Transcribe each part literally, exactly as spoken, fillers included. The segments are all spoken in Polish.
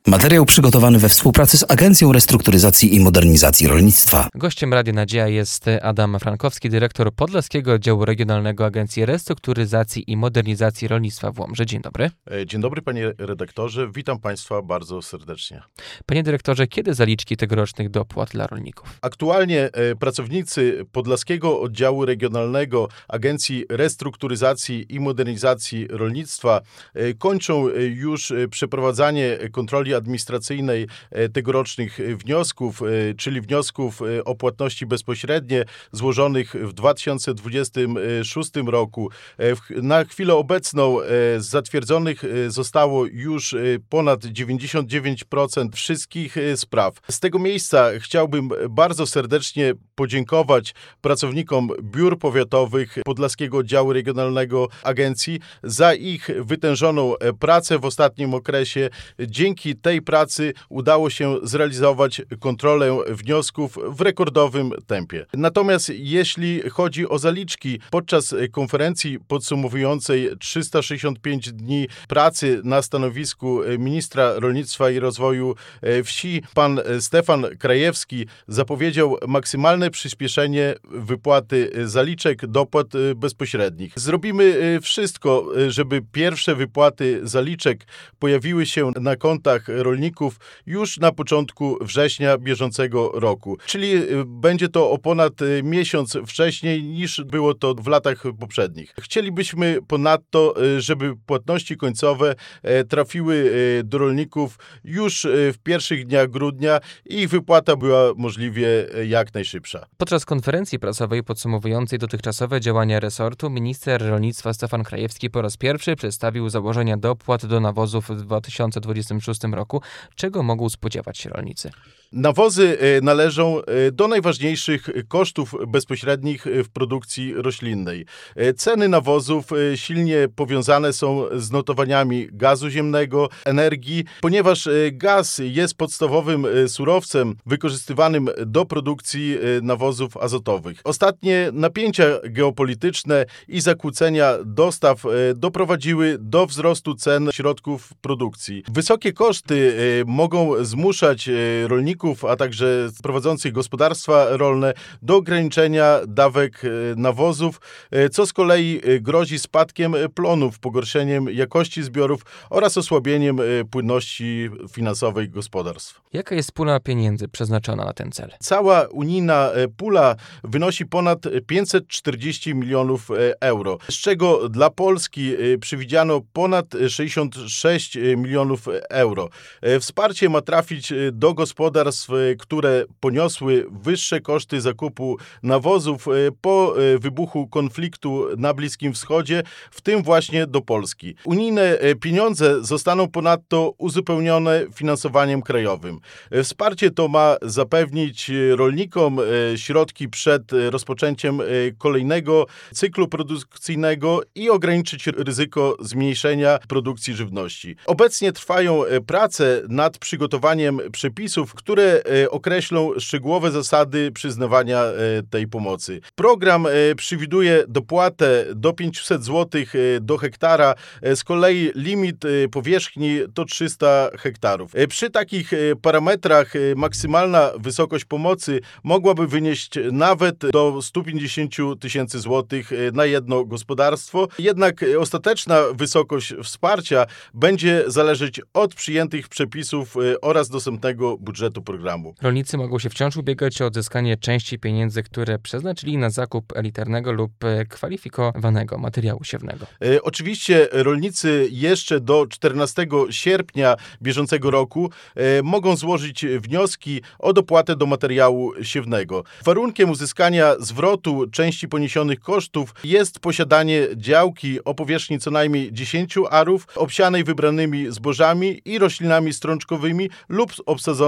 Materiał przygotowany we współpracy z Agencją Restrukturyzacji i Modernizacji Rolnictwa. Gościem Radia Nadzieja jest Adam Frankowski, dyrektor Podlaskiego Oddziału Regionalnego Agencji Restrukturyzacji i Modernizacji Rolnictwa w Łomży. Dzień dobry. Dzień dobry, panie redaktorze. Witam państwa bardzo serdecznie. Panie dyrektorze, kiedy zaliczki tegorocznych dopłat dla rolników? Aktualnie pracownicy Podlaskiego Oddziału Regionalnego Agencji Restrukturyzacji i Modernizacji Rolnictwa kończą już przeprowadzanie kontroli administracyjnej tegorocznych wniosków, czyli wniosków o płatności bezpośrednie złożonych w dwa tysiące dwudziestym szóstym roku. Na chwilę obecną zatwierdzonych zostało już ponad dziewięćdziesiąt dziewięć procent wszystkich spraw. Z tego miejsca chciałbym bardzo serdecznie podziękować pracownikom biur powiatowych Podlaskiego Oddziału Regionalnego Agencji za ich wytężoną pracę w ostatnim okresie. Dzięki tej pracy udało się zrealizować kontrolę wniosków w rekordowym tempie. Natomiast jeśli chodzi o zaliczki, podczas konferencji podsumowującej trzysta sześćdziesiąt pięć dni pracy na stanowisku ministra rolnictwa i rozwoju wsi, pan Stefan Krajewski zapowiedział maksymalne przyspieszenie wypłaty zaliczek dopłat bezpośrednich. Zrobimy wszystko, żeby pierwsze wypłaty zaliczek pojawiły się na kontach rolników już na początku września bieżącego roku. Czyli będzie to o ponad miesiąc wcześniej niż było to w latach poprzednich. Chcielibyśmy ponadto, żeby płatności końcowe trafiły do rolników już w pierwszych dniach grudnia i ich wypłata była możliwie jak najszybsza. Podczas konferencji prasowej podsumowującej dotychczasowe działania resortu, minister rolnictwa Stefan Krajewski po raz pierwszy przedstawił założenia dopłat do nawozów w dwa tysiące dwudziestym szóstym roku. Czego mogą spodziewać się rolnicy? Nawozy należą do najważniejszych kosztów bezpośrednich w produkcji roślinnej. Ceny nawozów silnie powiązane są z notowaniami gazu ziemnego, energii, ponieważ gaz jest podstawowym surowcem wykorzystywanym do produkcji nawozów azotowych. Ostatnie napięcia geopolityczne i zakłócenia dostaw doprowadziły do wzrostu cen środków produkcji. Wysokie koszty mogą zmuszać rolników, a także prowadzących gospodarstwa rolne do ograniczenia dawek nawozów, co z kolei grozi spadkiem plonów, pogorszeniem jakości zbiorów oraz osłabieniem płynności finansowej gospodarstw. Jaka jest pula pieniędzy przeznaczona na ten cel? Cała unijna pula wynosi ponad pięćset czterdzieści milionów euro, z czego dla Polski przewidziano ponad sześćdziesiąt sześć milionów euro. Wsparcie ma trafić do gospodarstw, które poniosły wyższe koszty zakupu nawozów po wybuchu konfliktu na Bliskim Wschodzie, w tym właśnie do Polski. Unijne pieniądze zostaną ponadto uzupełnione finansowaniem krajowym. Wsparcie to ma zapewnić rolnikom środki przed rozpoczęciem kolejnego cyklu produkcyjnego i ograniczyć ryzyko zmniejszenia produkcji żywności. Obecnie trwają prace nad przygotowaniem przepisów, które określą szczegółowe zasady przyznawania tej pomocy. Program przewiduje dopłatę do pięćset złotych do hektara, z kolei limit powierzchni to trzysta hektarów. Przy takich parametrach maksymalna wysokość pomocy mogłaby wynieść nawet do stu pięćdziesięciu tysięcy złotych na jedno gospodarstwo, jednak ostateczna wysokość wsparcia będzie zależeć od przyjętych przepisów oraz dostępnego budżetu programu. Rolnicy mogą się wciąż ubiegać o odzyskanie części pieniędzy, które przeznaczyli na zakup elitarnego lub kwalifikowanego materiału siewnego. E, oczywiście rolnicy jeszcze do czternastego sierpnia bieżącego roku e, mogą złożyć wnioski o dopłatę do materiału siewnego. Warunkiem uzyskania zwrotu części poniesionych kosztów jest posiadanie działki o powierzchni co najmniej dziesięciu arów, obsianej wybranymi zbożami i roślinami strączkowymi lub obsadzonej ziemią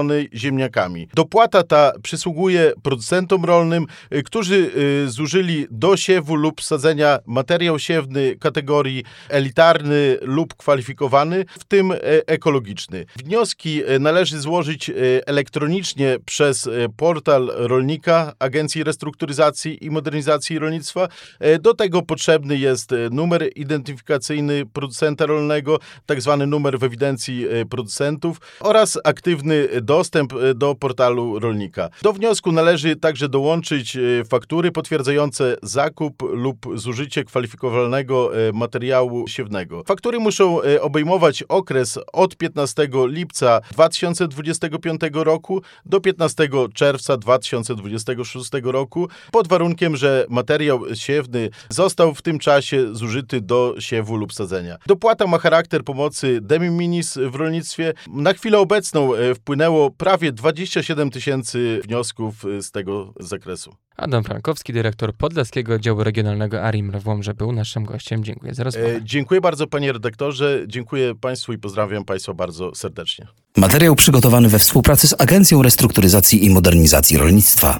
ziemniakami. Dopłata ta przysługuje producentom rolnym, którzy zużyli do siewu lub sadzenia materiał siewny kategorii elitarny lub kwalifikowany, w tym ekologiczny. Wnioski należy złożyć elektronicznie przez portal rolnika Agencji Restrukturyzacji i Modernizacji Rolnictwa. Do tego potrzebny jest numer identyfikacyjny producenta rolnego, tak zwany numer w ewidencji producentów oraz aktywny dostęp do portalu rolnika. Do wniosku należy także dołączyć faktury potwierdzające zakup lub zużycie kwalifikowalnego materiału siewnego. Faktury muszą obejmować okres od piętnastego lipca dwa tysiące dwudziestego piątego roku do piętnastego czerwca dwa tysiące dwudziestego szóstego roku, pod warunkiem, że materiał siewny został w tym czasie zużyty do siewu lub sadzenia. Dopłata ma charakter pomocy de minimis w rolnictwie. Na chwilę obecną wpłynęło prawie dwadzieścia siedem tysięcy wniosków z tego zakresu. Adam Frankowski, dyrektor Podlaskiego Działu Regionalnego ARiMR w Łomży, był naszym gościem. Dziękuję za rozmowę. E, dziękuję bardzo, panie redaktorze. Dziękuję państwu i pozdrawiam państwa bardzo serdecznie. Materiał przygotowany we współpracy z Agencją Restrukturyzacji i Modernizacji Rolnictwa.